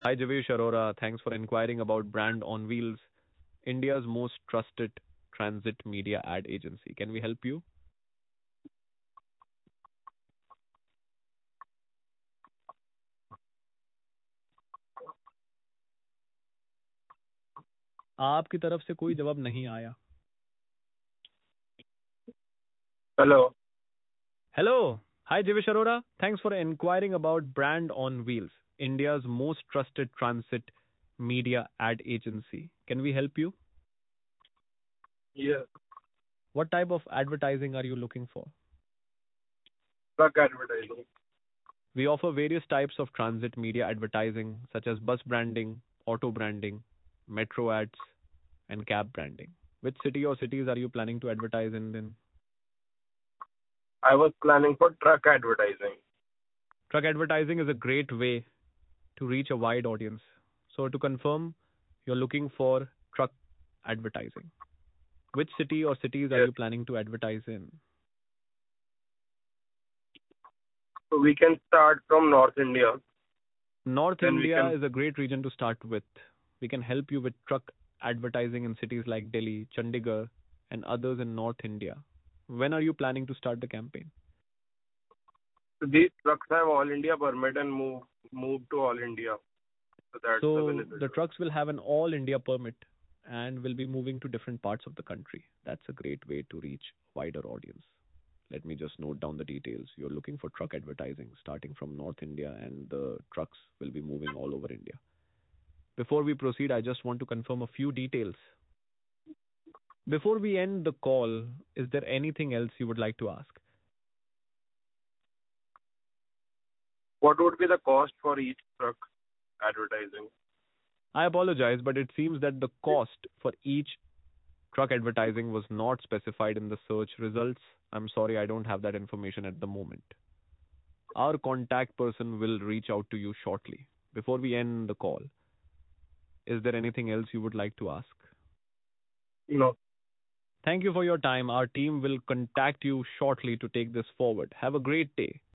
Hi, Javesh Arora. Thanks for inquiring about Brand on Wheels, India's most trusted transit media ad agency. Can we help you? आपकी तरफ से कोई जवाब नहीं आया. Hello. Hello. Hi, Javesh Arora. Thanks for inquiring about Brand on Wheels, India's most trusted transit media ad agency. Can we help you? Yes, What type of advertising are you looking for? truck advertising. We offer various types of transit media advertising, such as bus branding, auto branding, metro ads, and cab branding. Which city or cities are you planning to advertise in? Then I was planning for truck advertising. truck advertising is a great way to reach a wide audience. So to confirm, you're looking for truck advertising. Which city or cities are Yes. you planning to advertise in? So we can start from North India. North Then we India can. is a great region to start with. We can help you with truck advertising in cities like Delhi, Chandigarh, and others in North India. When are you planning to start the campaign? So these trucks have all India permit and move to all India. So that's the So benefit. the trucks will have an all India permit and will be moving to different parts of the country. That's a great way to reach wider audience. Let me just note down the details. You're looking for truck advertising starting from North India and the trucks will be moving all over India. Before we proceed, I just want to confirm a few details. Before we end the call, is there anything else you would like to ask? What would be the cost for each truck advertising? I apologize, but it seems that the cost for each truck advertising was not specified in the search results. I'm sorry, I don't have that information at the moment. Our contact person will reach out to you shortly. Before we end the call, is there anything else you would like to ask? No. Thank you for your time. Our team will contact you shortly to take this forward. Have a great day.